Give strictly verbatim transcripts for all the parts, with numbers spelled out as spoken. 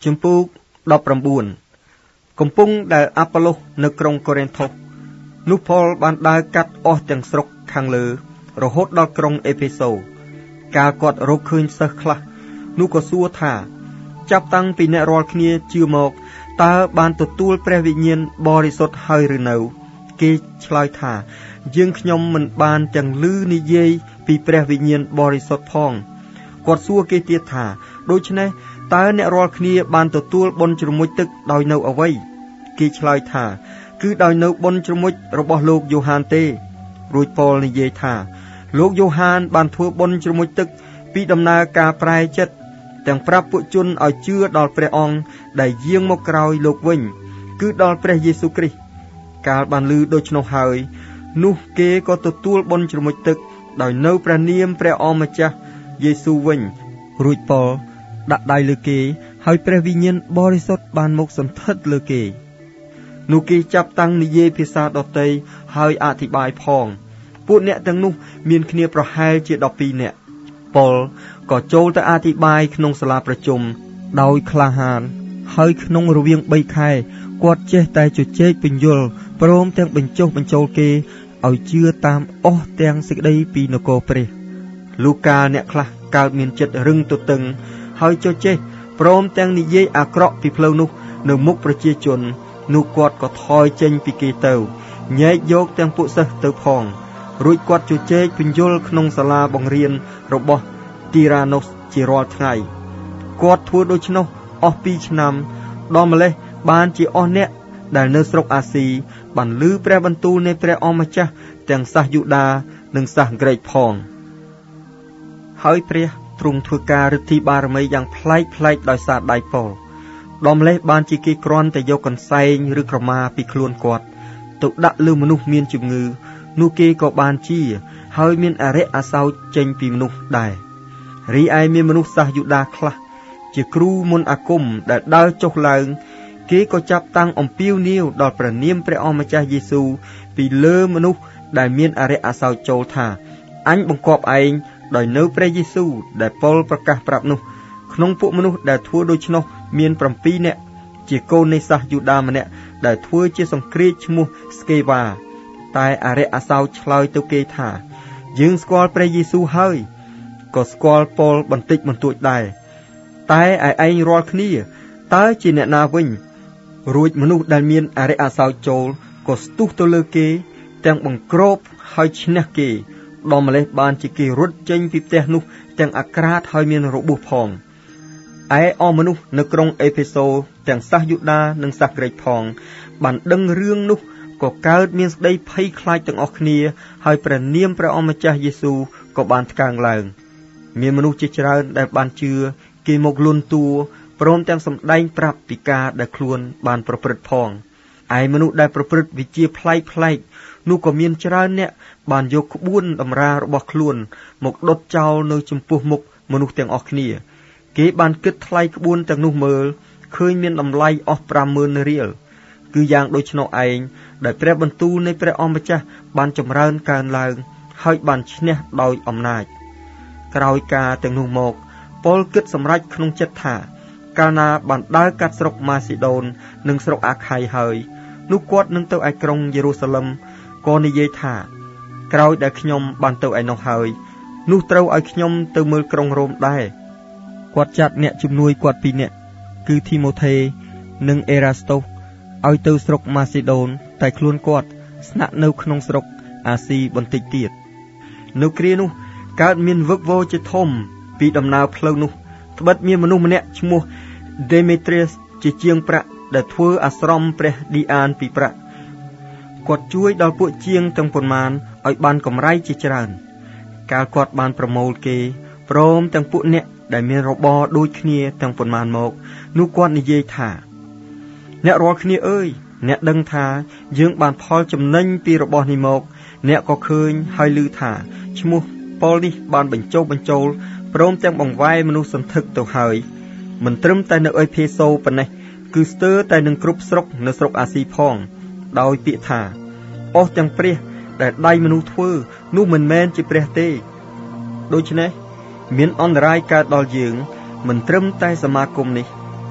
ជំពូកដប់ប្រាំបួនកំពុងដែលអាប៉ូឡូសនៅក្រុងកូរិនថូសនោះផុលបានដើរកាត់អស់ទាំងស្រុកខាងលើរហូតដល់ក្រុងអេភេសូកាលគាត់រកឃើញសិស្សខ្លះនោះក៏សួរថាចាប់តាំងពីអ្នករាល់គ្នាជឿមកតើបានទទួលព្រះវិញ្ញាណបរិសុទ្ធហើយឬនៅគេឆ្លើយថាយើងខ្ញុំមិនបានទាំងឮនិយាយពីព្រះវិញ្ញាណបរិសុទ្ធផងគាត់សួរគេទៀតថាដូច្នេះតើអ្នករាល់គ្នាបានទទួលបុណ្យជ្រមុជទឹកដោយនៅអ្វីគេឆ្លើយថាគឺដោយនៅបុណ្យជ្រមុជរបស់លោកយ៉ូហានទេរួចប៉ូលនិយាយថាលោកយ៉ូហានបានធ្វើបុណ្យជ្រមុជទឹកពីដំណើរការប្រែចិត្តទាំងប្រាប់ពួកជនឲ្យជឿដល់ព្រះអង្គដែលយាងមកក្រោយលោកវិញគឺដល់ព្រះយេស៊ូវគ្រីស្ទកាលបានឮដូច្នោះហើយនោះគេក៏ទទួលបុណ្យជ្រមុជទឹកដោយនៅព្រះនាមព្រះអម្ចាស់យេស៊ូវវិញរួចប៉ូលដាក់ដៃលើគេហើយព្រះវិញ្ញាណបរិសុទ្ធបានមកសន្ធិដ្ឋលើគេនោះគេចាប់តាំងនិយាយភាសាដទៃហើយអធិប្បាយផងពួកអ្នកទាំងនោះមានគ្នាប្រហែលជាដប់ពីរនាក់ប៉ុលក៏ចូលទៅអធិប្បាយក្នុងសាលាប្រជុំដោយក្លាហានហើយក្នុងរវាងបីខែគាត់ចេះតែជជែកពន្យល់ព្រមទាំងបញ្ចុះបញ្ចូលគេឲ្យជឿតាមអស់ទាំងសេចក្តីពីនគរព្រះលូកាអ្នកខ្លះកើតមានចិត្តរឹងទទឹងហើយជជែកព្រមទាំងនិយាយអាក្រក់ពីផ្លូវនោះនៅមុខប្រជាជននោះគាត់ក៏ថយចេញពីគេទៅញែកយកទាំងពួកសិស្សទៅផងរួចគាត់ជជែកពន្យល់ក្នុងសាលាបង្រៀនរបស់ទីរ៉ាណូសជារាល់ថ្ងៃគាត់ធ្វើដូច្នោះអស់ពីរឆ្នាំដល់ម្លេះបានជាអស់អ្នកដែលនៅស្រុកអាស៊ីបានឮព្រះបន្ទូលនៃព្រះអម្ចាស់ទាំងសាសយូដានិងសាសក្រិកផងហើយព្រះទ្រង់ធ្វើការឫទ្ធីបារមីយ៉ាងប្លែកប្លែកដោយសារដៃប៉ូលដល់ម្លេះបានជាគេគ្រាន់តែយកកន្សែងឬក្រមាពីខ្លួនគាត់ទៅដាក់លើមនុស្សមានជំងឺនោះគេក៏បានជាហើយមានអរិយអាសោចចេញពីមនុស្សដែររីឯមានមនុស្សសាសយូដាខ្លះជាគ្រូមន្តអាគមដែលដើរចុះឡើងគេក៏ចាប់តាំងអំពាវនាវដល់ព្រះនាមព្រះអម្ចាស់យេស៊ូវពីលើមនុស្សដែលមានអរិយអាសោចចូលថាអញបង្គាប់ឯងដោយនៅព្រះយេស៊ូវដែលប៉ុលប្រកាសប្រាប់នោះក្នុងពួកមនុស្សដែលធ្វើដូច្នោះមានប្រាំពីរនាក់ជាកូននៃសាសយូដាម្នាក់ដែលធ្វើជាសង្គ្រាចឈ្មោះស្កេវ៉ាតែអរិយអាសោចឆ្លើយទៅគេថាយើងស្គាល់ព្រះយេស៊ូវហើយក៏ស្គាល់ប៉ុលបន្តិចបន្តួចដែរតែឯងរាល់គ្នាតើជាអ្នកណាវិញរួចមនុស្សដែលមានអរិយអាសោចចូលក៏ស្ទុះទៅលើគេទាំងបង្ក្របហើយឈ្នះគេដល់ម្លេះបានជាគេរត់ចេញពីផ្ទះនោះទាំងអាក្រាតហើយមានរបួសផងឯអស់មនុស្សនៅក្រុងអេភេសូទាំងសាសយូដានិងសាសក្រិកផងបានដឹងរឿងនោះក៏កើតមានស្ដីភ័យខ្លាចទាំងអស់គ្នាហើយព្រះនាមព្រះអម្ចាស់យេស៊ូវក៏បានថ្កើងឡើងមានមនុស្សជាច្រើនដែលបានជឿគេមកលន់តួព្រមទាំងសម្ដែងប្រាប់ពីការដែលខ្លួនបានប្រព្រឹត្តផងឯមនុស្សដែលប្រព្រឹត្តវិជាប្លែកប្លែកនោះក៏មានច្រើនអ្នកបានយកក្បួនតម្រារបស់ខ្លួនមកដុតចោលនៅចំពោះមុខមនុស្សទាំងអស់គ្នាគេបានគិតថ្លៃក្បួនទាំងនោះមើលឃើញមានតម្លៃអស់ប្រាំម៉ឺនរៀលគឺយ៉ាងដូច្នោះឯងដែលព្រះបន្ទូលនៃព្រះអម្ចាស់បានចម្រើនកើនឡើងហើយបានឈ្នះដោយអំណាចក្រោយការទាំងនោះមកប៉ុលគិតសម្រេចក្នុងចិត្តថាកាលណាបានដើរកាត់ស្រុកម៉ាស៊ីដូននិងស្រុកអាខ័យហើយនោះគាត់នឹងទៅឯក្រុងយេរូសាឡឹមក៏និយាយថាក្រោយដែលខ្ញុំបានទៅឯនោះហើយនោះត្រូវឲ្យខ្ញុំទៅមើលក្រុងរ៉ូមដែរគាត់ចាត់អ្នកជំនួយគាត់ពីរនាក់គឺធីម៉ូថេនិងអេរ៉ាស្តូសឲ្យទៅស្រុកម៉ាស៊ីដូនតែខ្លួនគាត់ស្នាក់នៅក្នុងស្រុកអាស៊ីបន្តិចទៀតនៅគ្រានោះកើតមានវឹកវរជាធំពីដំណើរផ្លូវនោះត្បិតមានមនុស្សម្នាក់ឈ្មោះ Demetrius ជាជាងប្រាក់ដែលធ្វើអាស្រមព្រះឌីអានពីប្រាក់គាត់ជួយដល់ពួកជាងទាំងប៉ុន្មានឲ្យបានកម្រៃជាច្រើនកាលគាត់បានប្រមូលគេព្រមទាំងពួកអ្នកដែលមានរបរដូចគ្នាទាំងប៉ុន្មានមកនោះគាត់និយាយថាអ្នករាល់គ្នាអើយអ្នកដឹងថាយើងបានផលចំណេញពីរបស់នេះមកអ្នកក៏ឃើញហើយឮថាឈ្មោះប៉ុលនេះបានបញ្ចុះបញ្ចូលព្រមទាំងបង្វែរមនុស្សសន្ធឹកទៅហើយមិនត្រឹមតែនៅអេភេសូប៉ុណ្ណេះគឺស្ទើរតែនឹងគ្រប់ស្រុកនៅស្រុកអាស៊ីផងដោយពាក្យថាអស់ទាំងព្រះដែលដៃមនុស្សធ្វើនោះមិនមែនជាព្រះទេដូច្នេះមានអន្តរាយកើតដល់យើងមិនត្រឹមតែសមាគមនេះ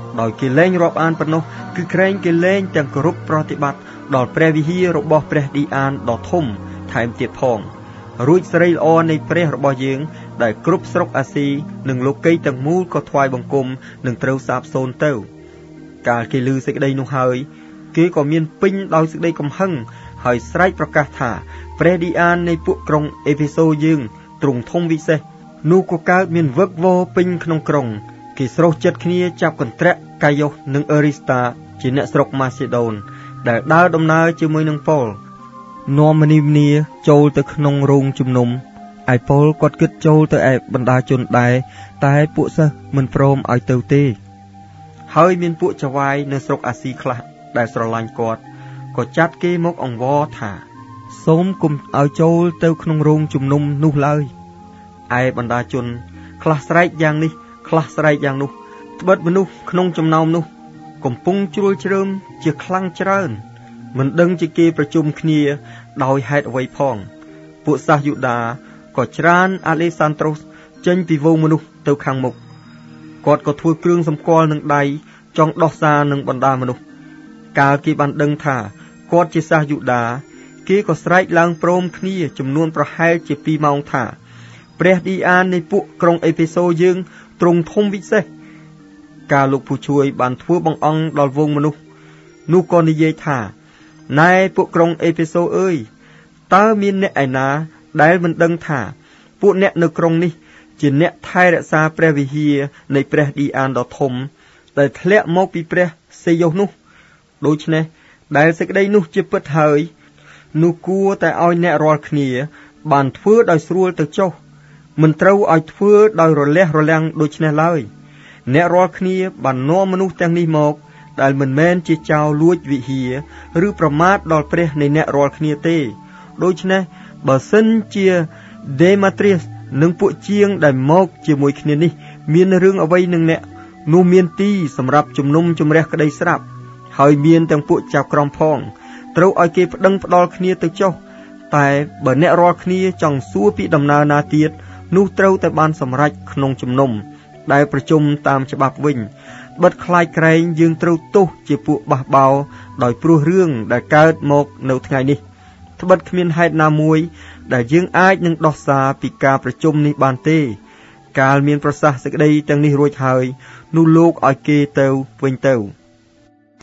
ដោយគេលែងរាប់អានប៉ុណ្ណោះគឺក្រែងគេលែងទាំងគោរពប្រតិបត្តិដល់ព្រះវិហាររបស់ព្រះឌីអានដ៏ធំថែមទៀតផងរួចសេរីល្អនៃព្រះរបស់យើងដែលគ្រប់ស្រុកអាស៊ីនិងលោកីទាំងមូលក៏ថ្វាយបង្គំនឹងត្រូវសាបសូន្យទៅកាលគេឮសេចក្តីនោះហើយគេក៏មានពេញដោយសេចក្តីកំហឹងហើយស្រែកប្រកាសថាព្រះឌីអាននៃពួកក្រុងអេភេសូយើងទ្រង់ធំវិសេសនោះក៏កើតមានវឹកវរពេញក្នុងក្រុងគេស្រុះចិត្តគ្នាចាប់កន្ត្រាក់កាយ៉ុសនិងអេរីស្តាជាអ្នកស្រុកម៉ាសេដូនដែលដើរដំណើរជាមួយនឹងប៉ូលនាំមនីមនីចូលទៅក្នុងរោងជំនុំឯប៉ូលគាត់គិតចូលទៅឯបណ្ដាជនដែរតែពួកសិស្សមិនព្រមឲ្យទៅទេហើយមានពួកចវាយនៅស្រុកអាស៊ីខ្លះដែលស្រឡាញ់គាត់ក៏ចាត់គេមកអង្វរថាសូមកុំឲ្យចូលទៅក្នុងរោងជំនុំនោះឡើយឯបណ្ដាជនខ្លះស្រែកយ៉ាងនេះខ្លះស្រែកយ៉ាងនោះត្បិតមនុស្សក្នុងចំណោមនោះកំពុងជ្រួលជ្រើមជាខ្លាំងច្រើនមិនដឹងជាគេប្រជុំគ្នាដោយហេតុអ្វីផងពួកសាសយូដាក៏ច្រានអាឡេសាន់ដ្រូសចេញពីវងមនុស្សទៅខាងមុខគាត់ក៏ធ្វើគ្រឿងសម្គាល់នឹងដៃចង់ដោះសារនឹងបណ្ដាមនុស្សកាលគេបានដឹងថាគាត់ជាសាសយូដាគេក៏ស្រែកឡើងព្រមគ្នាចំនួនប្រហែលជាពីរម៉ោងថាព្រះឌីអាននៃពួកក្រុងអេភេសូយើងទ្រង់ធំវិសេសកាលលោកผู้ជួយបានធ្វើបង្អង់ដល់វងមនុស្សនោះក៏និយាយថាណែពួកក្រុងអេភេសូអើយតើមានអ្នកឯណាដែលមិនដឹងថាពួកអ្នកនៅក្រុងនេះជាអ្នកថែរក្សាព្រះវិហារនៃព្រះឌីអានដ៏ធំដែលធ្លាក់មកពីព្រះសេយ៉ូសនោះដូច្នេះដែលសេចក្តីនោះជាពិតហើយនោះគួរតែឲ្យអ្នករាល់គ្នាបានធ្វើដោយស្រួលទៅចុះមិនត្រូវឲ្យធ្វើដោយរលះរលាំងដូច្នេះឡើយអ្នករាល់គ្នាបាននាំមនុស្សទាំងនេះមកដែលមិនមែនជាចោរលួចវិហារឬប្រមាថដល់ព្រះនៃអ្នករាល់គ្នាទេដូច្នេះបើសិនជាដេម៉ាត្រីសនិងពួកជាងដែលមកជាមួយគ្នានេះមានរឿងអ្វីនឹងអ្នកនោះមានទីសម្រាប់ជំនុំជម្រះក្តីស្រាប់ហើយមានទាំងពួកចៅក្រមផងត្រូវឲ្យគេប្តឹងផ្ដាល់គ្នាទៅចុះតែបើអ្នករាល់គ្នាចង់សួរពីដំណើរណាទៀតនោះត្រូវតែបានសម្រេចក្នុងជំនុំដែលប្រជុំតាមច្បាប់វិញបិទខ្លាចក្រែងយើងត្រូវទោសជាពួកបះបោរដោយព្រោះរឿងដែលកើតមកនៅថ្ងៃនេះត្បិតគ្មានហេតុណាមួយដែលយើងអាចនឹងដោះសារពីការប្រជុំនេះបានទេកាលមានប្រសាសន៍សេចក្តីទាំងនេះរួចហើយនោះលោកឲ្យគេទៅវិញទៅ